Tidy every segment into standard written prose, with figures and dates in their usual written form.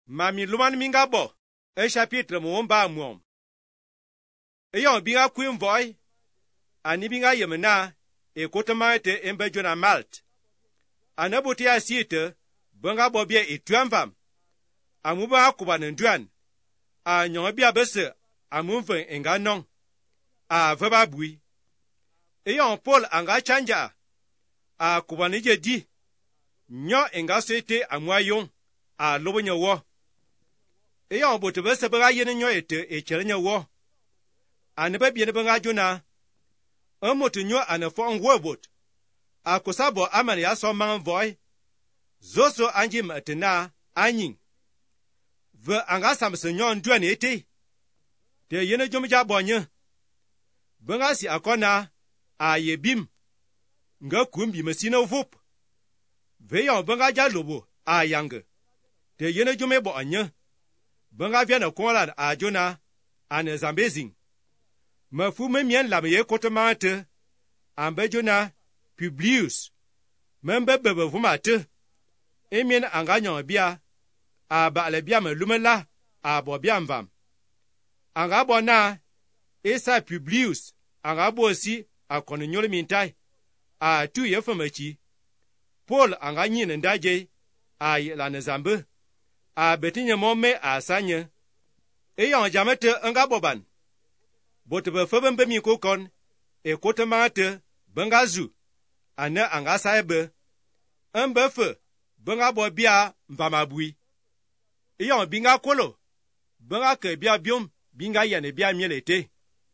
Mami luman minga bo, chapitre mwomba mwom. Eyon binga kwim voy, ani binga yemena, kotamate embe jona malt. Anabuti asite, bunga bobie etuamvam. Amuba akuba nduan. Nyongabia bese, amumven enga non. Veba bui. Eyon Paul anga chanja. Akuba nije di. Nyo enga sete amwayon. Lobo nyawo. Eyon bote bese baga yene nyo echere nyawo. Anebe biene banga jona. Moto nyo anefo ngwobot. Akusabo aman ya so man voy. Zoso anji matena anyin. Ve anga samse nyo nduan ete. Te yene jomja bonye. Banga si akona yebim. Nga kumbi mesina vup. Ve yon banga jalobo yange. Te yene jome bo anye. Banga viana konlan jona ane zambezing. Mafu memien lamye kotemante. Ambe jona Publius. Membe bebe vumate. Emien anganyon bia. Ba le bia me lumela. Bo bia mvam. Anga bona. Esa Publius. Anga bo si akone nyole mintai. Tu yefumechi. Paul anga nyine ndaje. Yelane zambe. Betinye mome sanye. Eyon jamete anga boban. Botebe febembe mi kokon. Kotemate bengazu. Ane anga saebe. Mbefe. Benga bobia mvamabui. Eyon binga kolo. Benga ke bia biom. Binga yane bia mielete.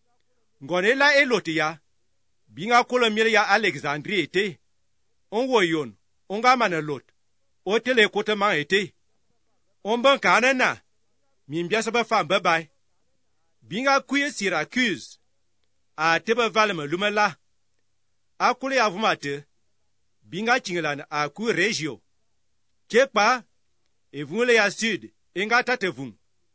Ngone la elote ya. Binga kolo miele ya Alexandrie ete. Onwoyon. Onga manelot. Otele koteman ete. Onben kanena. Mimbiasa ba fam babai. Binga kuye Syracuse. Tebe valme lumela. Akule avumate. Binga chingelan ku regio. Kekpa. Evunle ya sud. Enga tatevung.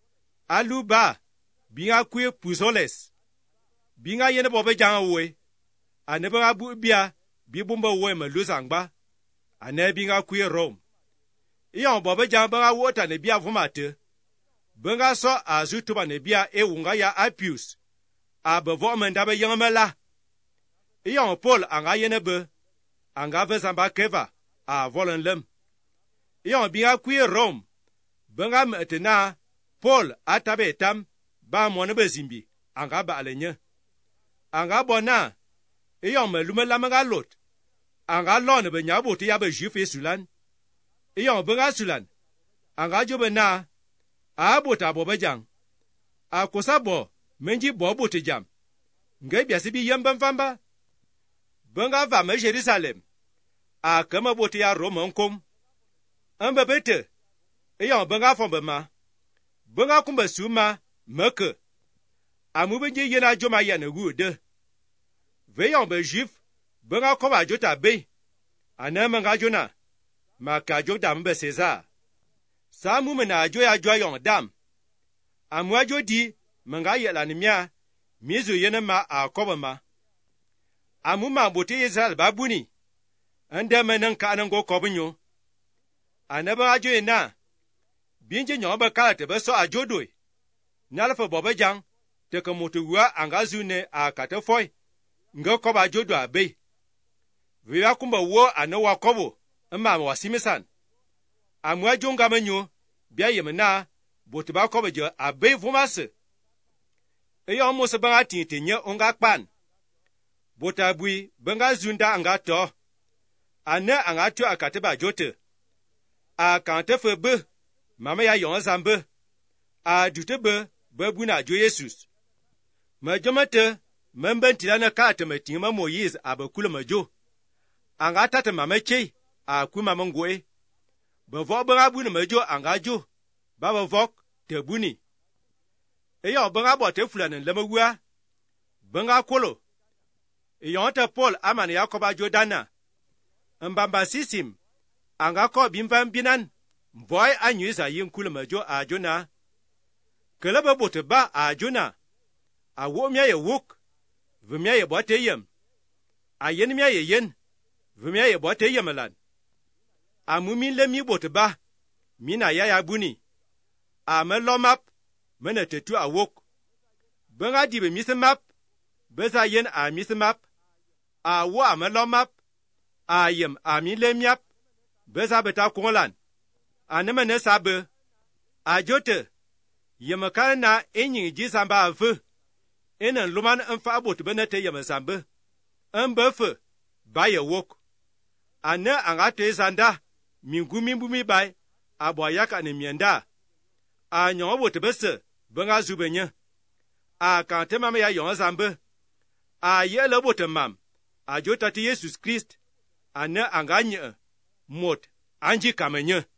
Aluba. Binga kuye Puzoles. Binga yene bobe janga we. Anebe abu bia. Bibumba we me luzangba. Ane binga kuye Rome. Iyon bobe janga wota ne bia vumate. Benga so azutuba ne bia wunga ya Appius. Bevo mendabe yangmela. Iyon Paul anga yenebe. Anga vezamba keva. Volen lem. Iyon binga kuye Rome. Benga metena. Paul atabe etam. Ba monebe zimbi. Anga ba alenye. Anga bona. Iyon me lumela menga lot. Anga lone be nyabote ya be juif sulan. Iyon benga sulan. Anga jobe na. Bota bobe jang. Kosabo menji bobote jam. Nge biasibi yemben famba. Benga va me Jerusalem. Kama bote ya Rome nkom. Bete. Eyon benga fombe ma. Benga kumbe suma meke. Amubenje yena joma yana gude. Veyon be juif. Benga koma jota be. Menga jona. Maka jota mbe César. Samu mena joya joyon dam. Amwa jodi menga yelani mia. Mizu yene ma kobama. Amuma bote Israel babuni. Ande menen ka anango kobinyo. Anaba ajoye na. Binje nyoba kalate beso ajodoi. Nalfa bobejang. Teke motuwa angazune katefoy. Nga koba jodo abe. Viwa kumba wo anawa kobo. Wasimisan. Amwa jonga menyo. Bia yemena. Botiba koba jo abe vumase. Eyon mose banga tinte nye onga kpan. Botabui benga zunda anga to. Ane anga tu akateba jote. Kante febe. Mama ya yon zambe. Dute bebuna jo Jesus. Majomete. Memben tilana kate metima Moïse abekule majo. Anga tate mama che. Kuma mangwe. Bevo benga bune majo anga jo. Baba vok te buni. Eyon benga bote fulanen lemegua. Benga kolo. Eyon te Paul aman Yakoba Jodana. Mbamba sisim. Anga ko bimvan binan. Mvoy anyuza yin kulemajo jona. Kelebe bote ba jona. Womya ye wuk. Vimya ye bote yem. Yen mya ye yen. Vimya ye bote yemelan. Amumin le mi bote ba. Mina ya buni. a me lo map mene te tu awok benga di be misemap beza yen a misemap a wo a me lo map a yem a mi le miap beza beta konlan aneme ne sabe a jote yem kana enyi ji samba afu enen luman enfa abot benete yem sambe embefe ba ye wok ane angate zanda mingumi bumi bai aboyak ane mienda a nyon bot bese benga zubenye a kante mame ya yon zambe a yele bot mam a jota ti Jesus Christ ane anganye mot anji kamenye